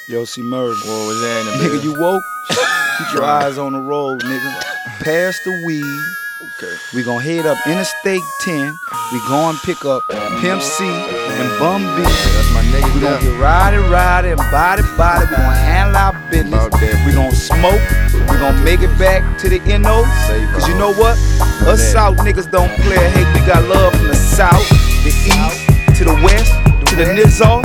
Yo, C Murder. What was that in the Nigga, you woke? Keep your eyes on the road, nigga. Pass the weed. Okay. We gon' head up Interstate 10. We gon' pick up Pimp C and Bum B. That's my nigga. We gon' get rowdy and body. We gon' handle our business. We gon' smoke. We gon' make it back to the NO. Cause you know what? Us South niggas don't play hate. We got love from the South, the East, to the West, to the Nizzo.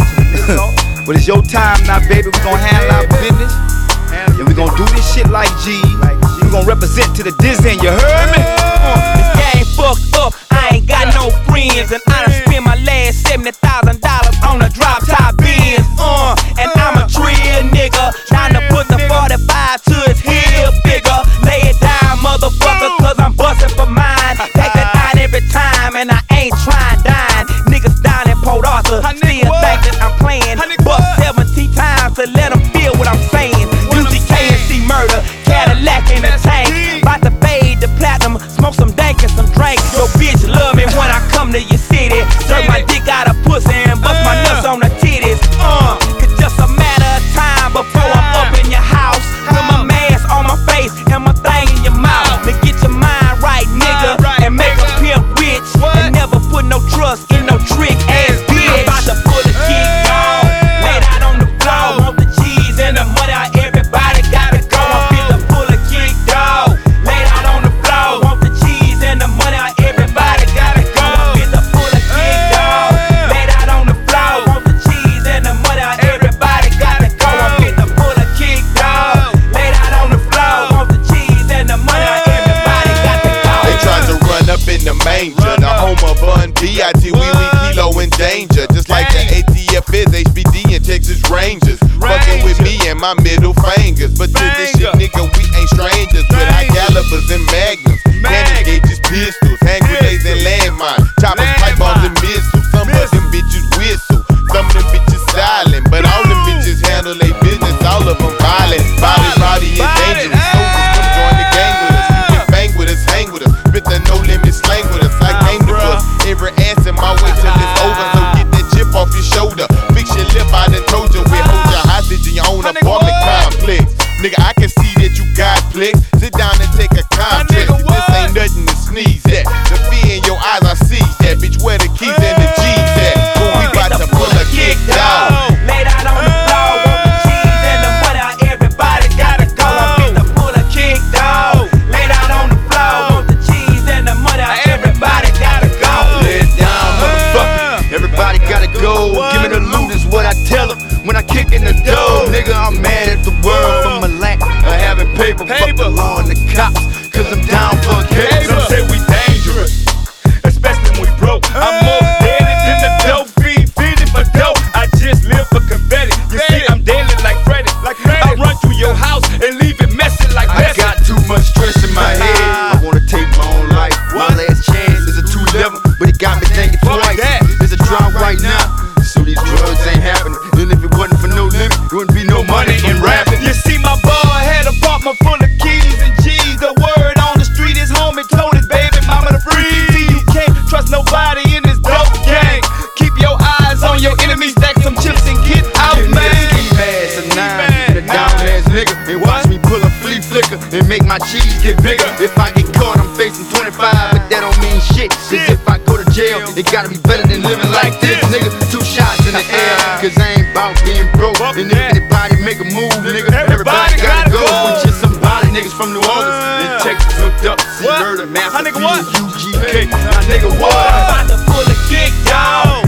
But it's your time now, baby. We gon' handle our business. And we gon' do this shit like G. We gon' represent to the Disney, you heard me? This game fucked up, I ain't got no friends. And I done spent my last $70,000 on a drop top Benz. And I'm a trill nigga, trying to put the 45 to his heel bigger. Lay it down, motherfucker, cause I'm bustin' for mine. Take that line every time, and I ain't tryin' dying. Niggas down in Port Arthur, still thinkin' I'm playin'. Buck 17 times to let them feel what I'm saying. UGK and C Murder, Cadillac in the tank. About to fade the platinum, smoke some dank and some drink. Your bitch love me when I come to your city. Jerk my dick out of pussy and bust my nuts on the titties. It's just a matter of time before I'm up in your house with my mask on my face and my thing in your mouth. To get your mind right, nigga, and make a pimp rich. And never put no trust in no trick ass bitch. I'm about to pull the kick on, laid out on the floor. Want the cheese and the money, everybody gotta go. I'm fit to pull a kick, dog. Laid out on the floor. Want the cheese and the money, everybody gotta go. I'm fit to pull a kick, dog. Laid out on the floor. Want the cheese and the money, everybody gotta go. I'm fit to pull a kick, dog. Laid out on the floor. Want the cheese and the money, everybody gotta go. They tried to run up in the manger, the home of Bun B.I.T. Wee Wee Kilo in danger. Just like the ATF is, HBD and Texas Rangers. Fucking with me and my middle fingers. But to this shit, nigga, we ain't strangers. With high calibers and magnums, cannon gauges, pistols, hand grenades and landmines, choppers, pipe bombs and missiles. Some of them bitches whistle, some of them bitches silent, but all them bitches handle their business. All of them violent, rowdy and dangerous. Soldiers, come join the gang with us. You can bang with us, hang with us, spit the no limit slang with us. I came to bust every ass in my way till it's over. So get that chip off your shoulder, fix your lip. I done told you we hold your hostage in your own apartment complex. Nigga, I can see that you got flex. Sit down and take a contract. This ain't nothing to sneeze at. The fear in your eyes, I see that. Bitch, where the keys and the G's at? But we bout to pull a kick, dog. Laid out on the floor, want the cheese and the money, everybody gotta go. I'm fit to pull a kick, dog. Laid out on the floor, want the cheese and the money, everybody gotta go. Lay it down, motherfucker. Everybody gotta go. Give me the loot is what I tell them when I kick in the door. Nigga, I'm mad at the world for my lack of having paper. Fuck the law and the cops, cause I'm down for a case. Some say we dangerous, especially when we broke. I'm more deadly than the dope feed, feeding for dope. I just live for confetti. You see, I'm deadly like Freddy. I run through your house and leave it messy like I Bessie. got too much stress in my head. I wanna take my own life. My last chance is a 2-11, but it got me thinking twice. There's a drought right now, so these drugs ain't happening. And if it wasn't for no limit, there wouldn't be no money in rapping. You see, my boy had a apartment full of keys and G's. The word on the street is homie told his baby mama to freeze. See, you can't trust nobody in this dope gang. Keep your eyes on your enemies, stack some chips and get out, man. Ski mask and 9 and a down ass nigga, and watch me pull a flea flicker and make my cheese get bigger. If I get caught, I'm facing 25, but that don't mean shit. Cause if I go to jail, it gotta be better than living like this, nigga. 2 shots in the air, cause I ain't bout being broke. And if anybody make a move, nigga, everybody gotta go. With just some body niggas from New Orleans and Texas hooked up. C Murder, Master P, and UGK. My nigga, what? I'm about to pull a kick, dog.